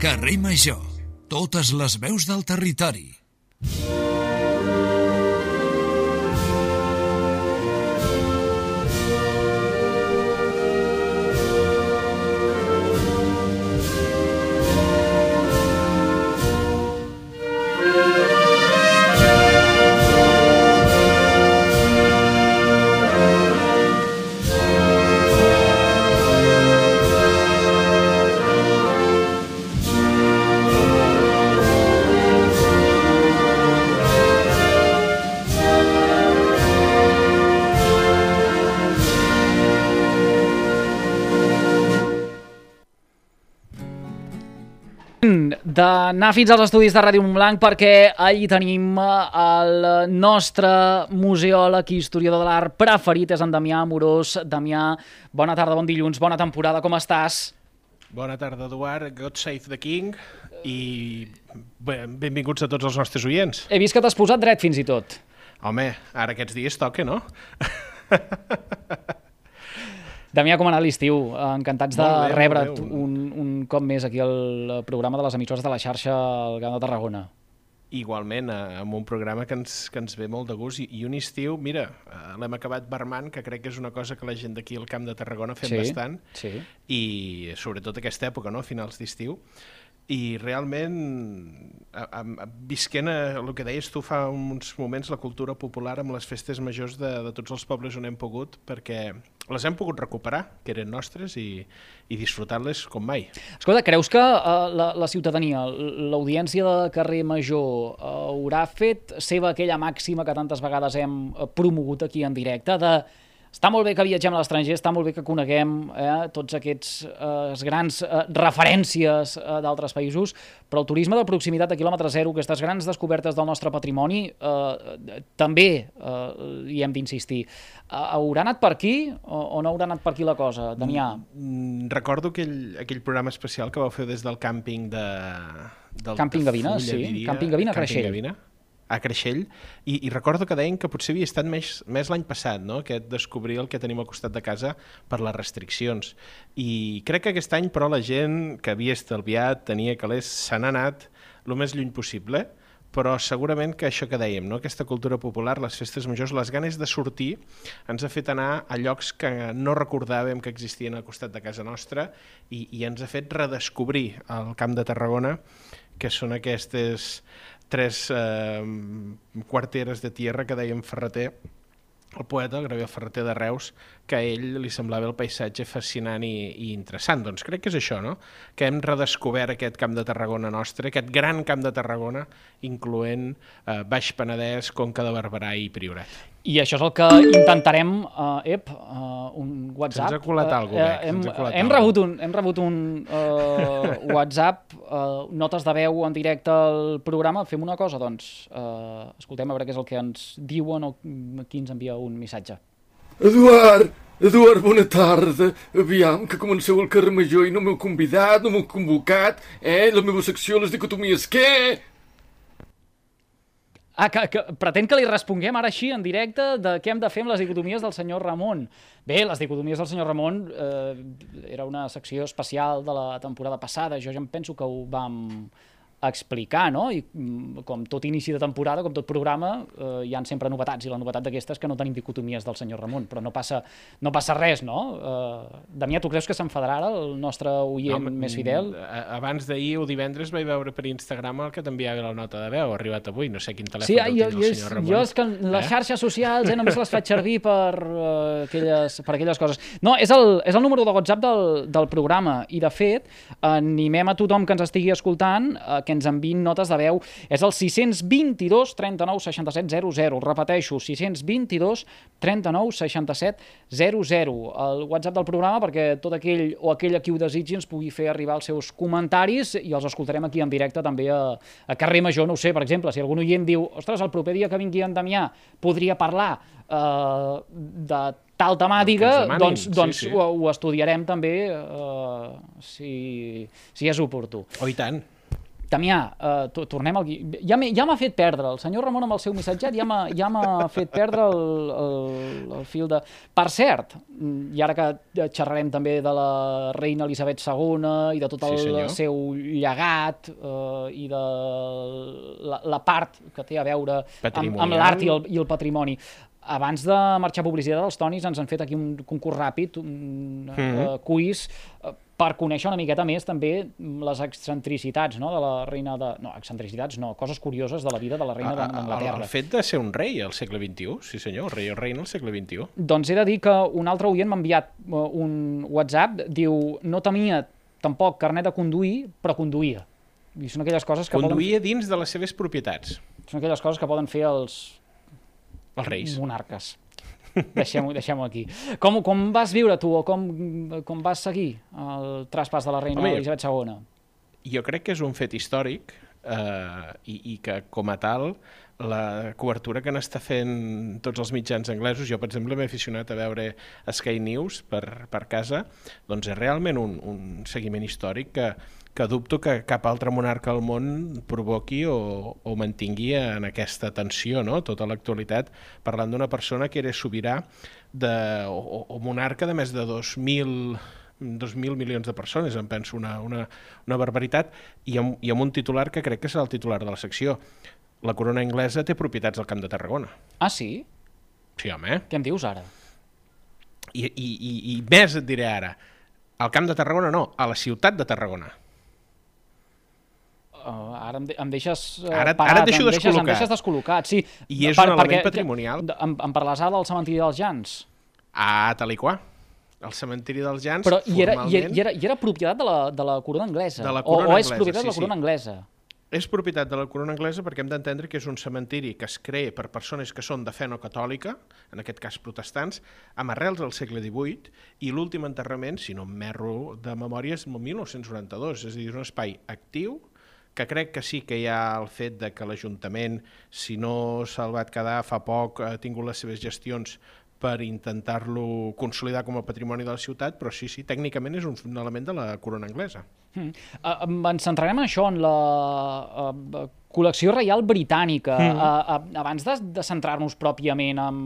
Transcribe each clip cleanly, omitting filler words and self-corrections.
Carrer Major. Totes les veus del territori. D'anar fins als estudis de Ràdio Montblanc perquè allí tenim el nostre museòleg i historiador de l'art preferit, és en Damià Amorós. Damià, bona tarda, bon dilluns, bona temporada, com estàs? Bona tarda, Eduard, God Save the King i benvinguts a tots els nostres oients. He vist que t'has posat dret fins i tot. Home, ara aquests dies toca, no? Damià, com ha anat l'estiu? Encantats de rebre't un cop més aquí al programa de les emissores de la xarxa al Camp de Tarragona. Igualment, amb un programa que ens ve molt de gust i un estiu, mira, l'hem acabat barmant, que crec que és una cosa que la gent d'aquí al Camp de Tarragona fem bastant, i sobretot aquesta època, no?, a finals d'estiu, i realment visquent el que deies tu fa uns moments, la cultura popular amb les festes majors de tots els pobles on hem pogut, perquè les hem pogut recuperar, que eren nostres, i disfrutar-les com mai. Escolta, creus que la ciutadania, l'audiència de Carrer Major, haurà fet seva aquella màxima que tantes vegades hem promogut aquí en directe, de està molt bé que viatgem a l'estranger, està molt bé que coneguem tots aquests grans referències d'altres països, però el turisme de proximitat de quilòmetre zero, aquestes grans descobertes del nostre patrimoni, també hi hem d'insistir. Haurà anat per aquí o no haurà anat per aquí la cosa, Damià? Recordo aquell programa especial que vau fer des del càmping Càmping Gavina, sí. Càmping Gavina a Creixell. A Creixell, i recordo que deien que potser havia estat més l'any passat, no?, aquest descobrir el que tenim al costat de casa per les restriccions. I crec que aquest any, però, la gent que havia estalviat, tenia calés, se n'ha anat el més lluny possible, però segurament que això que dèiem, no?, aquesta cultura popular, les festes majors, les ganes de sortir, ens ha fet anar a llocs que no recordàvem que existien al costat de casa nostra i ens ha fet redescobrir el Camp de Tarragona, que són aquestes 3 quarteres de tierra que dèiem Ferreter, el poeta, el Gabriel Ferreter de Reus, que a ell li semblava el paisatge fascinant i interessant. Doncs crec que és això, no?, que hem redescobert aquest Camp de Tarragona nostre, aquest gran Camp de Tarragona, incloent Baix Penedès, Conca de Barberà i Priorat. I això és el que intentarem, un WhatsApp. Se'ns ha colat alguna cosa. Hem rebut un WhatsApp, notes de veu en directe al programa. Fem una cosa, doncs, escoltem a veure què és el que ens diuen o qui ens envia un missatge. Eduard, bona tarda. Aviam, que comenceu al carrer Major i no m'heu convidat, no m'heu convocat. La meva secció, les dicotomies, què? Que pretén que li responguem ara així, en directe, de què hem de fer amb les dicotomies del senyor Ramon. Bé, les dicotomies del senyor Ramon era una secció especial de la temporada passada. Jo ja em penso que ho vam explicar, no? I com tot inici de temporada, com tot programa, hi ha sempre novetats, i la novetat d'aquesta és que no tenim dicotomies del senyor Ramon, però no passa res, no? Damià, tu creus que s'enfadarà ara el nostre oient més fidel? Abans d'ahir o divendres vaig veure per Instagram el que t'enviava la nota de veu, ha arribat avui, no sé quin telèfon el senyor Ramon. Jo és que les xarxes socials només les faig servir per aquelles coses. No, és el número de WhatsApp del programa, i de fet animem a tothom que ens estigui escoltant que ens enviïn notes de veu. És el 622 39 67 00. Repeteixo, 622 39 67 00. El WhatsApp del programa perquè tot aquell o aquella qui ho desitgi ens pugui fer arribar els seus comentaris i els escoltarem aquí en directe també a Carrer Major. No ho sé, per exemple, si algun oient diu ostres, el proper dia que vingui en Damià podria parlar de tal temàtica, doncs sí. Ho estudiarem també si és oportú. Oh, i tant. Damià, tornem al... Ja m'ha fet perdre, el senyor Ramon amb el seu missatget ja m'ha fet perdre el fil de... Per cert, i ara que xerrarem també de la reina Elisabet II i de tot el seu llegat i de la part que té a veure amb l'art i el patrimoni. Abans de marxar a publicitat, els Tonis ens han fet aquí un concurs ràpid, un quiz, per conèixer una miqueta més també les excentricitats, no?, de la reina de... No, excentricitats no, coses curioses de la vida de la reina d'Anglaterra. El fet de ser un rei al segle XXI, sí senyor, rei o reina al segle XXI. Doncs he de dir que un altre oient m'ha enviat un WhatsApp, diu, no tenia tampoc carnet de conduir, però conduïa. I són aquelles coses que conduïa dins de les seves propietats. Són aquelles coses que poden fer els reis. Monarques. Deixem-ho aquí. Com vas viure tu, o com vas seguir el traspàs de la reina Elisabet II? Jo crec que és un fet històric i que, com a tal, la cobertura que n'està fent tots els mitjans anglesos, jo, per exemple, m'he aficionat a veure Sky News per casa, doncs és realment un seguiment històric que dubto que cap altre monarca al món provoqui o mantingui en aquesta tensió, no?, tota l'actualitat, parlant d'una persona que era sobirà o monarca de més de 2.000 milions de persones, em penso una barbaritat, i amb un titular que crec que serà el titular de la secció. La corona anglesa té propietats al Camp de Tarragona. Ah, sí? Sí, home. Què em dius ara? I més et diré ara. Al Camp de Tarragona no, a la ciutat de Tarragona. Ara em deixes parat, ara et deixo descol·locat. Em deixes descol·locat, sí. I és un element patrimonial. Em parles ara del cementiri dels Jans. Ah, tal i qual. El cementiri dels Jans, però formalment... I era propietat de la corona anglesa? De la corona anglesa, és propietat de la corona anglesa? És propietat de la corona anglesa perquè hem d'entendre que és un cementiri que es crea per persones que són de fe no catòlica, en aquest cas protestants, amb arrels al segle XVIII, i l'últim enterrament, si no em merro de memòria, és el 1992, és a dir, és un espai actiu, que crec que sí que hi ha el fet de que l'Ajuntament, si no se'l va quedar fa poc, ha tingut les seves gestions per intentar-lo consolidar com a patrimoni de la ciutat, però sí, tècnicament és un element de la corona anglesa. Ens centrarem en això, en la col·lecció reial britànica. Abans de centrar-nos pròpiament en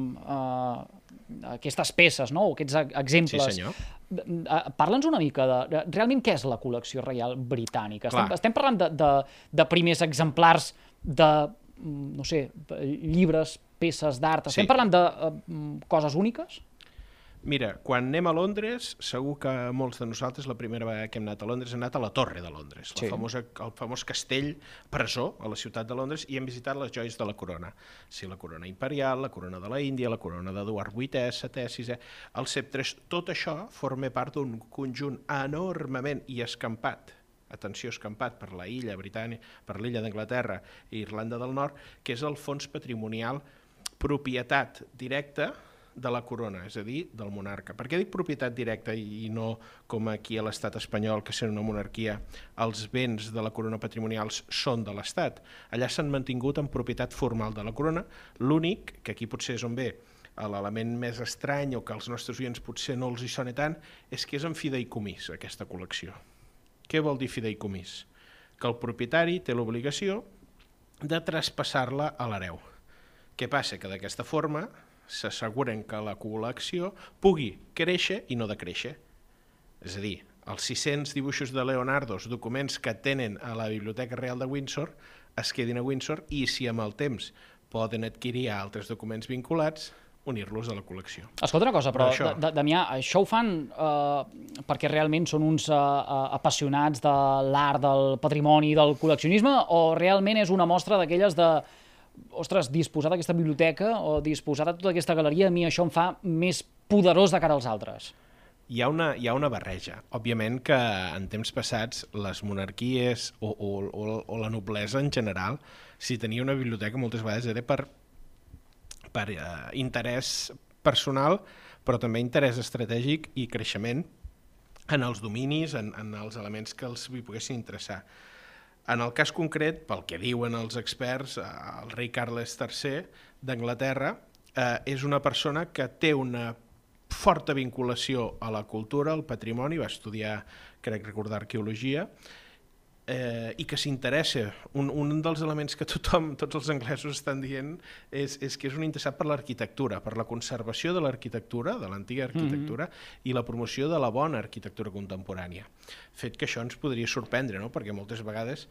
aquestes peces, no?, o aquests exemples, sí, senyor. Parla'ns una mica de realment què és la col·lecció reial britànica. Estem parlant de primers exemplars de, no sé, llibres, peces d'art. Estem parlant de coses úniques? Mira, quan anem a Londres, segur que molts de nosaltres, la primera vegada que hem anat a Londres, hem anat a la Torre de Londres, el famós castell presó a la ciutat de Londres, i hem visitat les joies de la corona. Sí, la corona imperial, la corona de la Índia, la corona d'Eduard VIII, VII, VI, el sceptre, tot això forma part d'un conjunt enormement i escampat, atenció, escampat per la illa britànica, per l'illa d'Anglaterra i Irlanda del Nord, que és el fons patrimonial propietat directa de la corona, és a dir, del monarca. Per què dic propietat directa i no com aquí a l'estat espanyol, que sent una monarquia, els béns de la corona patrimonials són de l'estat? Allà s'han mantingut en propietat formal de la corona. L'únic, que aquí potser és on ve l'element més estrany o que als nostres oients potser no els hi sona tant, és que és en fideïcomís, aquesta col·lecció. Què vol dir fideïcomís? Que el propietari té l'obligació de traspassar-la a l'hereu. Què passa? Que d'aquesta forma s'asseguren que la col·lecció pugui créixer i no decréixer. És a dir, els 600 dibuixos de Leonardo, documents que tenen a la Biblioteca Real de Windsor, es quedin a Windsor i si amb el temps poden adquirir altres documents vinculats, unir-los a la col·lecció. Escolta una cosa, però, Damià, això ho fan perquè realment són uns apassionats de l'art, del patrimoni, del col·leccionisme, o realment és una mostra d'aquelles de ostres, disposar d'aquesta biblioteca o disposar de tota aquesta galeria, a mi això em fa més poderós de cara als altres? Hi ha una barreja. Òbviament que en temps passats les monarquies o la noblesa en general, si tenia una biblioteca moltes vegades era per interès personal, però també interès estratègic i creixement en els dominis, en els elements que els poguessin interessar. En el cas concret, pel que diuen els experts, el rei Carles III d'Anglaterra és una persona que té una forta vinculació a la cultura, al patrimoni, va estudiar, crec recordar, arqueologia, i que s'interessa. Un dels elements que tots els anglesos estan dient és que és un interessat per l'arquitectura, per la conservació de l'arquitectura, de l'antiga arquitectura, i la promoció de la bona arquitectura contemporània. Fet que això ens podria sorprendre, no? Perquè moltes vegades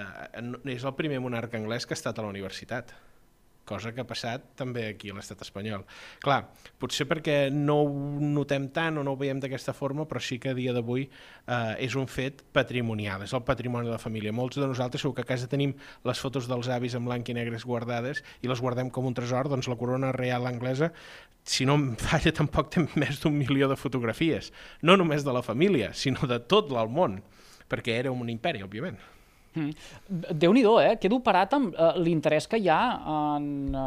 és el primer monarca anglès que ha estat a la universitat, cosa que ha passat també aquí a l'estat espanyol. Clar, potser perquè no ho notem tant o no ho veiem d'aquesta forma, però sí que a dia d'avui és un fet patrimonial, és el patrimoni de la família. Molts de nosaltres segur que a casa tenim les fotos dels avis en blanc i negres guardades i les guardem com un tresor, doncs la corona reial anglesa, si no em falla, tampoc té més d'1 milió de fotografies, no només de la família, sinó de tot el món, perquè era un imperi, òbviament. Déu-n'hi-do, quedo parat amb l'interès que hi ha en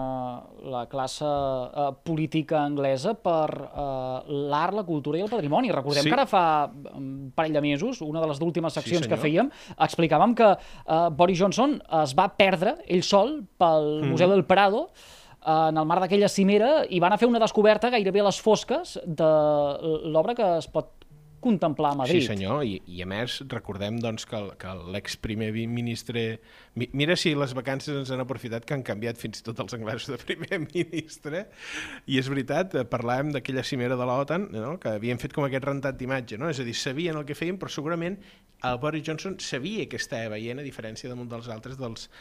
la classe política anglesa per l'art, la cultura i el patrimoni. Recordem que ara fa un parell de mesos, una de les últimes seccions que fèiem, explicàvem que Boris Johnson es va perdre ell sol pel Museu del Prado en el marc d'aquella cimera i van a fer una descoberta gairebé a les fosques de l'obra que es pot contemplar a Madrid. Sí, senyor, i a més recordem doncs, que l'ex-primer ministre... Mira si les vacances ens han aprofitat que han canviat fins i tot els anglesos de primer ministre, i és veritat, parlàvem d'aquella cimera de l'OTAN, no? Que havien fet com aquest rentat d'imatge, no? És a dir, sabien el que feien, però segurament el Boris Johnson sabia que estava veient, a diferència de molts dels altres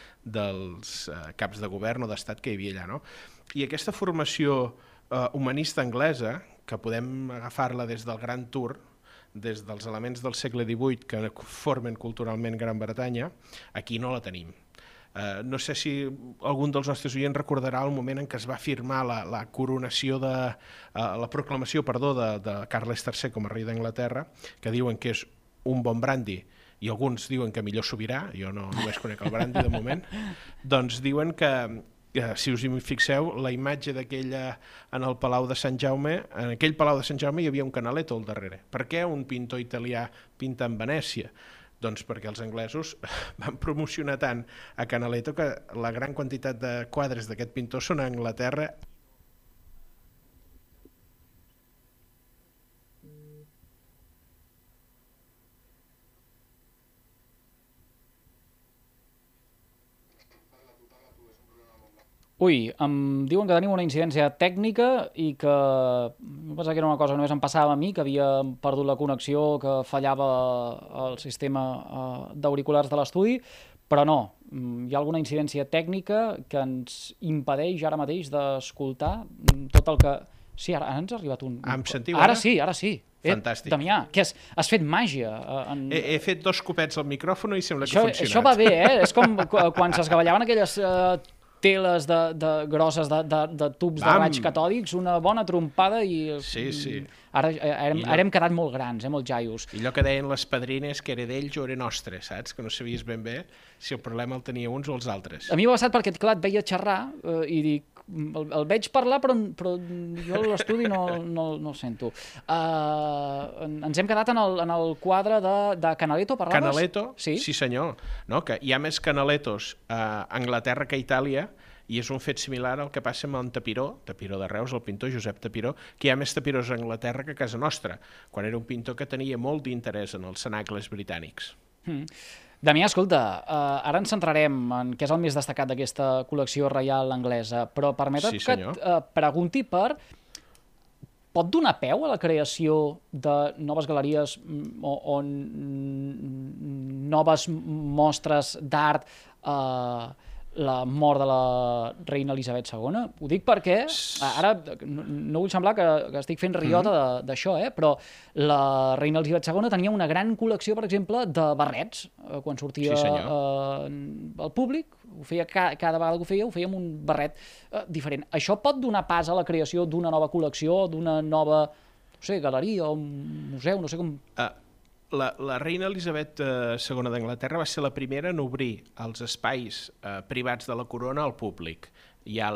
dels caps de govern o d'estat que hi havia allà, no? I aquesta formació humanista anglesa, que podem agafar-la des del Gran Tour, des dels elements del segle XVIII que formen culturalment Gran Bretanya, aquí no la tenim. No sé si algun dels nostres oients recordarà el moment en què es va firmar la coronació la proclamació, de Carles III com a rei d'Anglaterra, que diuen que és un bon brandy, i alguns diuen que millor sobirà, jo no només conec el brandy de moment, doncs diuen que si us hi fixeu, la imatge d'aquella en el Palau de Sant Jaume, en aquell Palau de Sant Jaume hi havia un Canaletto al darrere. Per què un pintor italià pinta en Venècia? Doncs perquè els anglesos van promocionar tant a Canaletto que la gran quantitat de quadres d'aquest pintor són a Anglaterra. Ui, em diuen que tenim una incidència tècnica i que em pensava que era una cosa que només em passava a mi, que havia perdut la connexió, que fallava el sistema d'auriculars de l'estudi, però no, hi ha alguna incidència tècnica que ens impedeix ara mateix d'escoltar tot el que... Sí, ara ens ha arribat un... Em sentiu ara? Ara sí. Fantàstic. Damià, que has fet màgia. He fet 2 copets al micròfon i sembla que ha funcionat. Això va bé, És com quan s'esgavellaven aquelles... teles grosses de tubs de raigs catòdics, una bona trompada i... Sí. Ara hem quedat molt grans, molt jaios. I allò que deien les padrines, que era d'ells o era nostre, saps? Que no sabies ben bé si el problema el tenia uns o els altres. A mi m'ha passat perquè, clar, et veia xerrar i dic, el veig parlar, però jo a l'estudi no el sento. Ens hem quedat en el quadre de Canaletto, parlaves? Canaletto, sí senyor. No, que hi ha més Canalettos a Anglaterra que a Itàlia, i és un fet similar al que passa amb en Tapiró de Reus, el pintor Josep Tapiró, que hi ha més tapirós a Anglaterra que a casa nostra, quan era un pintor que tenia molt d'interès en els cenacles britànics. Damià, escolta, ara ens centrarem en què és el més destacat d'aquesta col·lecció reial anglesa, però permetem que et pregunti pot donar peu a la creació de noves galeries o noves mostres d'art la mort de la reina Elisabet II? Ho dic perquè, ara no vull semblar que estic fent riota d'això, però la reina Elisabet II tenia una gran col·lecció, per exemple, de barrets. Quan sortia al públic, ho feia cada vegada que ho feia amb un barret diferent. Això pot donar pas a la creació d'una nova col·lecció, d'una nova, galeria o museu, no sé com... La reina Elisabet II d'Anglaterra va ser la primera en obrir els espais privats de la corona al públic. Hi ha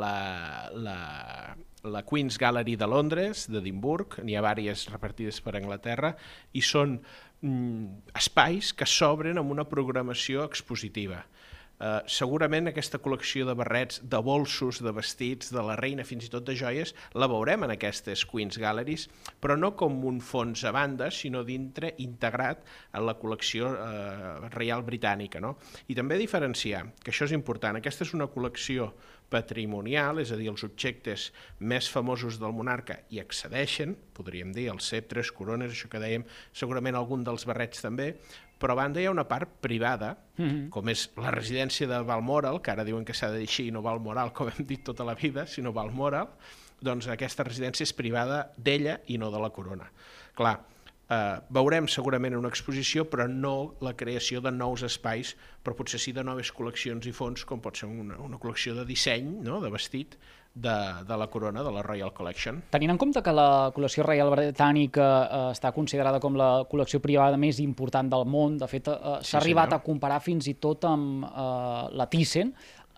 la Queen's Gallery de Londres, d'Edimburg, n'hi ha diverses repartides per Anglaterra, i són espais que s'obren amb una programació expositiva. Segurament aquesta col·lecció de barrets, de bolsos, de vestits, de la reina, fins i tot de joies, la veurem en aquestes Queen's Galleries, però no com un fons a banda, sinó dintre, integrat en la col·lecció reial britànica. No? I també diferenciar, que això és important, aquesta és una col·lecció patrimonial, és a dir, els objectes més famosos del monarca hi accedeixen, podríem dir, els ceptres, corones, això que dèiem, segurament algun dels barrets també, però a banda hi ha una part privada, com és la residència de Balmoral, que ara diuen que s'ha de dir així, no Balmoral, com hem dit tota la vida, sinó Balmoral, doncs aquesta residència és privada d'ella i no de la corona. Clar, veurem segurament una exposició, però no la creació de nous espais, però potser sí de noves col·leccions i fons, com pot ser una col·lecció de disseny, no?, de vestit, de la corona, de la Royal Collection. Tenint en compte que la col·lecció reial britànica està considerada com la col·lecció privada més important del món, de fet s'ha arribat a comparar fins i tot amb la Thyssen.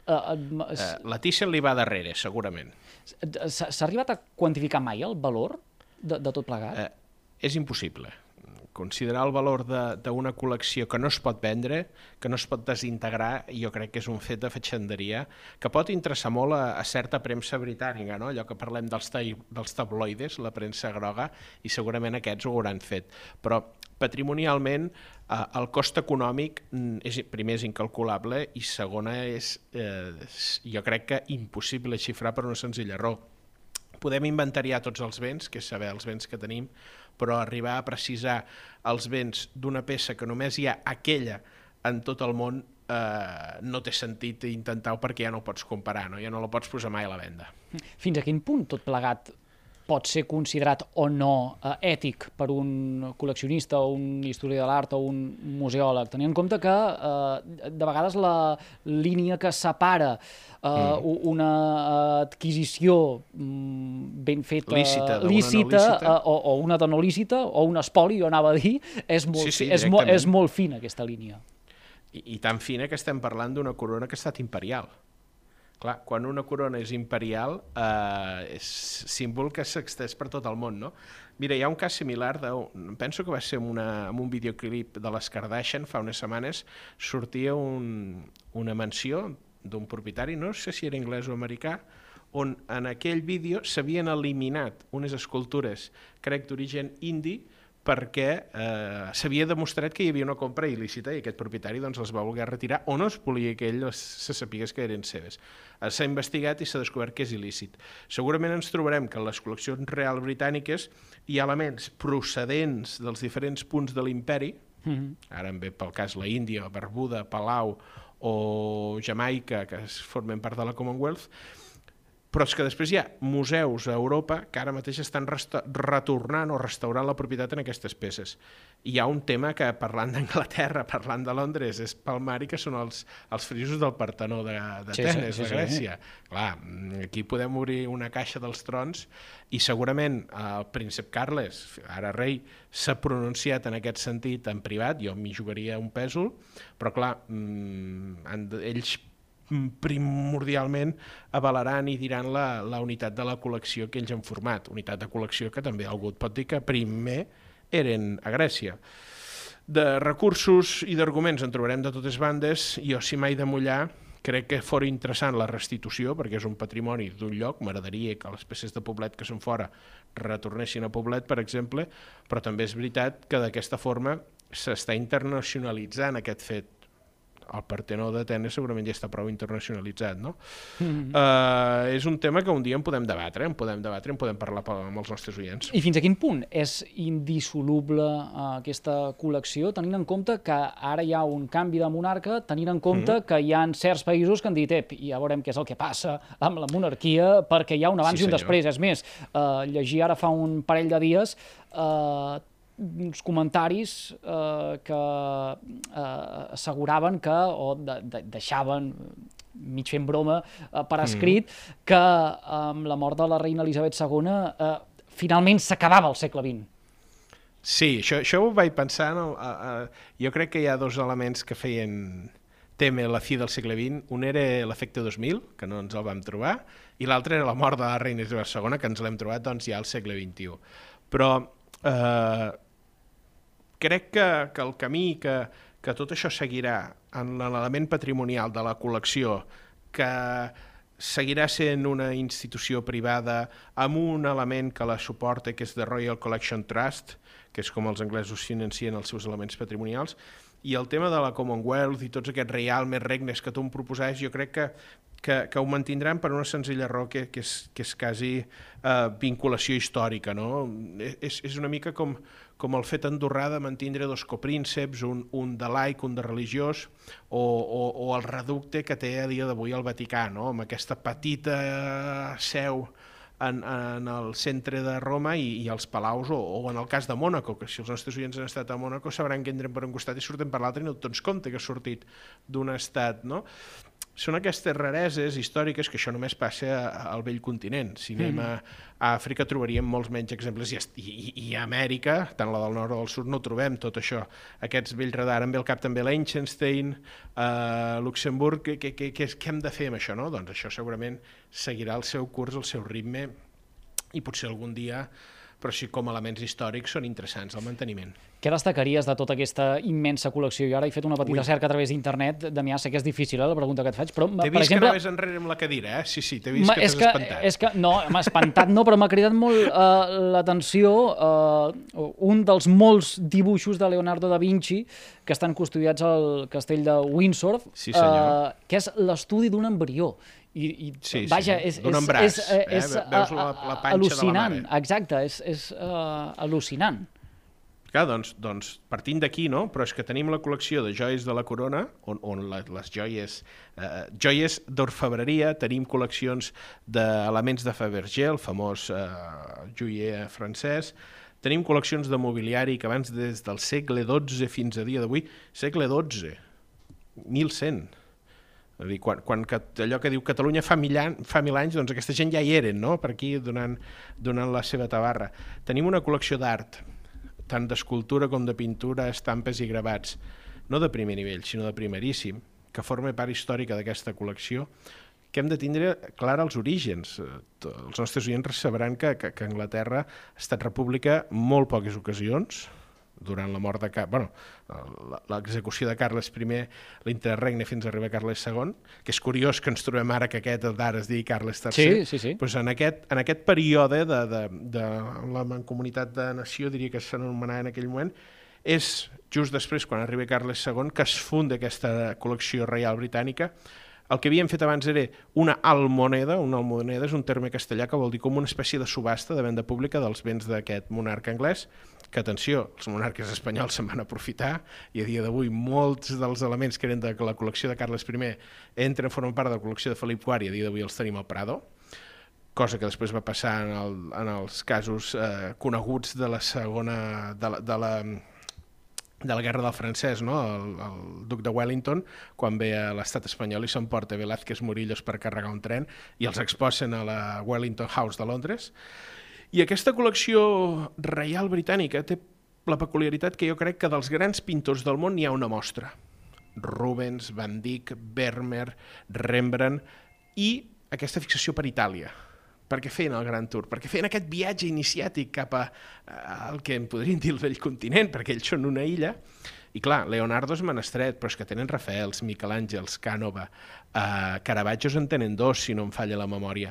La Thyssen li va darrere, segurament. S'ha arribat a quantificar mai el valor de tot plegat? És impossible. Considerar el valor d'una col·lecció que no es pot vendre, que no es pot desintegrar, jo crec que és un fet de fatxenderia, que pot interessar molt a certa premsa britànica, no? Allò que parlem dels tabloides, la premsa groga, i segurament aquests ho hauran fet. Però patrimonialment el cost econòmic primer és incalculable i segona és, jo crec que impossible xifrar per una senzilla raó. Podem inventariar tots els béns, que és saber els béns que tenim, però arribar a precisar els béns d'una peça que només hi ha aquella en tot el món no té sentit intentar-ho perquè ja no ho pots comparar, no? Ja no la pots posar mai a la venda. Fins a quin punt tot plegat pot ser considerat o no ètic per un col·leccionista o un historiador de l'art o un museòleg, tenint en compte que de vegades la línia que separa una adquisició ben feta lícita o una de no lícita o un espoli, jo anava a dir, és molt fina aquesta línia. I tan fina que estem parlant d'una corona que ha estat imperial. Clar, quan una corona és imperial, és símbol que s'extès per tot el món, no? Mira, hi ha un cas similar, penso que va ser en un videoclip de les Kardashian, fa unes setmanes, sortia una mansió d'un propietari, no sé si era anglès o americà, on en aquell vídeo s'havien eliminat unes escultures, crec, d'origen indi, perquè s'havia demostrat que hi havia una compra il·lícita i aquest propietari doncs, les va voler retirar o no es volia que ell se sapigués que eren seves. S'ha investigat i s'ha descobert que és il·lícit. Segurament ens trobarem que en les col·leccions reals britàniques hi ha elements procedents dels diferents punts de l'imperi, ara em ve pel cas la Índia, Barbuda, Palau o Jamaica, que formen part de la Commonwealth, però és que després hi ha museus a Europa que ara mateix estan retornant o restaurant la propietat en aquestes peces. Hi ha un tema que, parlant d'Anglaterra, parlant de Londres, és palmari, que són els frisos del Partenó d'Atenes, de Grècia. Clar, aquí podem obrir una caixa dels trons i segurament el príncep Carles, ara rei, s'ha pronunciat en aquest sentit en privat, jo m'hi jugaria un pèsol, però clar, ells primordialment avalaran i diran la unitat de la col·lecció que ells han format, unitat de col·lecció que també algú pot dir que primer eren a Grècia. De recursos i d'arguments en trobarem de totes bandes. Jo, si mai de mullar, crec que fora interessant la restitució, perquè és un patrimoni d'un lloc, m'agradaria que les peces de Poblet que són fora retornessin a Poblet, per exemple, però també és veritat que d'aquesta forma s'està internacionalitzant aquest fet. El Partenó d'Atenes segurament ja està prou internacionalitzat, no? És un tema que un dia en podem debatre, en podem parlar amb els nostres oients. I fins a quin punt és indissoluble aquesta col·lecció, tenint en compte que ara hi ha un canvi de monarca, tenint en compte que hi ha certs països que han dit ja veurem què és el que passa amb la monarquia, perquè hi ha un abans i un després. És més, llegir ara fa un parell de dies uns comentaris que asseguraven que, o deixaven mig fent broma per escrit, que amb la mort de la reina Elisabet II finalment s'acabava el segle XX. Sí, això ho vaig pensar. Jo crec que hi ha dos elements que feien témer la fi del segle XX. Un era l'efecte 2000, que no ens el vam trobar, i l'altre era la mort de la reina Elisabet II, que ens l'hem trobat doncs, ja al segle XXI. Però crec que el camí que tot això seguirà en l'element patrimonial de la col·lecció, que seguirà sent una institució privada amb un element que la suporta, que és The Royal Collection Trust, que és com els anglesos financien els seus elements patrimonials, i el tema de la Commonwealth i tots aquests reialmes, regnes que tu em proposaves, jo crec que ho mantindran per una senzilla raó que és quasi vinculació històrica, no? És una mica com el fet andorrà de mantindre dos coprínceps, un de laic, un de religiós, o el reducte que té a dia d'avui el Vaticà, no? Amb aquesta petita seu en el centre de Roma i els palaus, o en el cas de Mònaco, que si els nostres oients han estat a Mònaco sabran que entren per un costat i surten per l'altre i no et dones compte que ha sortit d'un estat, no? Són aquestes rareses històriques que això només passa al vell continent. Si anem a Àfrica trobaríem molts menys exemples i a Amèrica, tant la del nord o del sud, no trobem tot això. Aquests vells radar, em ve al cap també Liechtenstein, Luxemburg, què hem de fer amb això, no? Doncs això segurament seguirà el seu curs, el seu ritme, i potser algun dia, però sí com elements històrics són interessants el manteniment. Què destacaries de tota aquesta immensa col·lecció? Jo ara he fet una petita cerca a través d'internet. Damià, sé que és difícil la pregunta que et faig, però t'he vist que anaves enrere amb la cadira, eh? Sí, t'he vist que t'has espantat. No, m'ha espantat no, però m'ha cridat molt l'atenció un dels molts dibuixos de Leonardo da Vinci que estan custodiats al castell de Windsor, que és l'estudi d'un embrió. Vaja, és al·lucinant. Exacte, és al·lucinant. Clar, doncs partint d'aquí, no? Però és que tenim la col·lecció de joies de la corona, on les joies d'orfebreria, tenim col·leccions d'elements de Fabergé, el famós joier francès, tenim col·leccions de mobiliari que abans des del segle XII fins a dia d'avui, segle XII, 1100, és a dir, quan allò que diu Catalunya fa 1000 anys, doncs aquesta gent ja hi eren, no? Per aquí donant la seva tabarra. Tenim una col·lecció d'art, tant d'escultura com de pintura, estampes i gravats, no de primer nivell, sinó de primeríssim, que forma part històrica d'aquesta col·lecció, que hem de tindre clara els orígens. Els nostres oients sabran que Anglaterra ha estat república molt poques ocasions, durant la mort de l'execució de Carles I, l'interregne fins a arribar a Carles II, que és curiós que ens trobem ara que aquest d'ara es digui Carles III. Sí. Pues en aquest període de la Mancomunitat de Nació, diria que s'anomenava en aquell moment, és just després, quan arriba Carles II, que es funda aquesta col·lecció reial britànica. El que havíem fet abans era una almoneda. Una almoneda és un terme castellà que vol dir com una espècie de subhasta de venda pública dels béns d'aquest monarca anglès, que, atenció, els monarques espanyols se'n van aprofitar i a dia d'avui molts dels elements que eren de la col·lecció de Carles I entren a formar part de la col·lecció de Felip IV i a dia d'avui els tenim al Prado, cosa que després va passar en els casos coneguts de la segona... de la guerra del francès, no? El duc de Wellington, quan ve a l'estat espanyol i s'emporta Velázquez Murillos per carregar un tren i els exposen a la Wellington House de Londres. I aquesta col·lecció reial britànica té la peculiaritat que jo crec que dels grans pintors del món hi ha una mostra. Rubens, Van Dyck, Vermeer, Rembrandt, i aquesta fixació per Itàlia. Per què feien el Gran Tour? Perquè feien aquest viatge iniciàtic cap al que en podrien dir el vell continent, perquè ells són una illa. I clar, Leonardo és menestret, però és que tenen Rafaels, Michelàngels, Cànova, Caravaggios en tenen dos, si no em falla la memòria.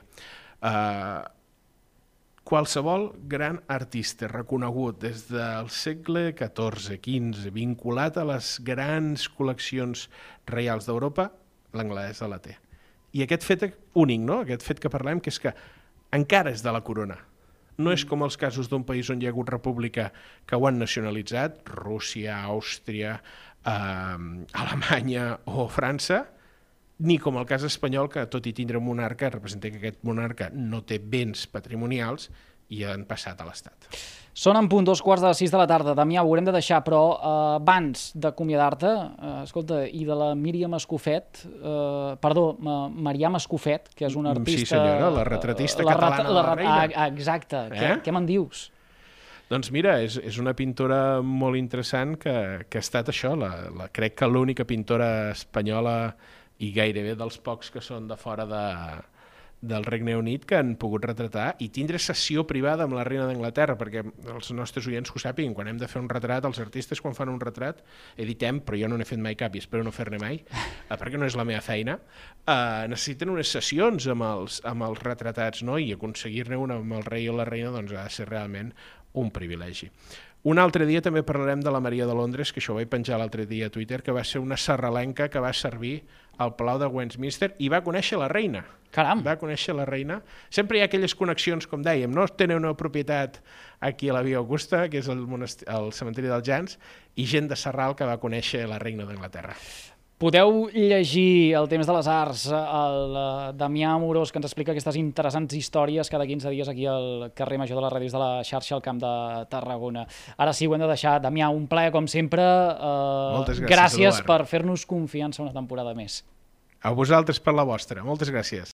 Qualsevol gran artista reconegut des del segle XIV, XV, vinculat a les grans col·leccions reials d'Europa, l'anglesa la té. I aquest fet únic, no? Aquest fet que parlem, que és que encara és de la corona. No és com els casos d'un país on hi ha hagut república que ho han nacionalitzat, Rússia, Àustria, Alemanya o França, ni com el cas espanyol, que tot i tindre un monarca, representa que aquest monarca no té béns patrimonials i han passat a l'Estat. Són en punt 6:15 de la tarda. Damià, ho haurem de deixar, però abans d'acomiadar-te, escolta, i de la Míriam Escofet, Mariam Escofet, que és una artista... Sí, senyora, la retratista catalana de la reina. Exacte. Què me'n dius? Doncs mira, és una pintora molt interessant que ha estat això, crec que l'única pintora espanyola i gairebé dels pocs que són de fora del Regne Unit que han pogut retratar i tindre sessió privada amb la reina d'Anglaterra, perquè els nostres oients que ho sàpiguen, quan hem de fer un retrat, els artistes quan fan un retrat, editem, però jo no n'he fet mai cap i espero no fer-ne mai, perquè no és la meva feina, necessiten unes sessions amb els retratats, no? I aconseguir-ne una amb el rei o la reina doncs ha de ser realment un privilegi. Un altre dia també parlarem de la Maria de Londres, que això ho vaig penjar l'altre dia a Twitter, que va ser una sarralenca que va servir al Palau de Westminster i va conèixer la reina. Caram! Va conèixer la reina. Sempre hi ha aquelles connexions, com dèiem, no? Tenen una propietat aquí a la Via Augusta, que és el cementiri dels Jans, i gent de Sarral que va conèixer la reina d'Anglaterra. Podeu llegir El temps de les arts, el Damià Amorós, que ens explica aquestes interessants històries cada 15 dies aquí al carrer Major de les Ràdios de la xarxa al Camp de Tarragona. Ara sí, ho hem de deixar. Damià, un plaer, com sempre. Moltes gràcies Eduard. per fer-nos confiança una temporada més. A vosaltres per la vostra. Moltes gràcies.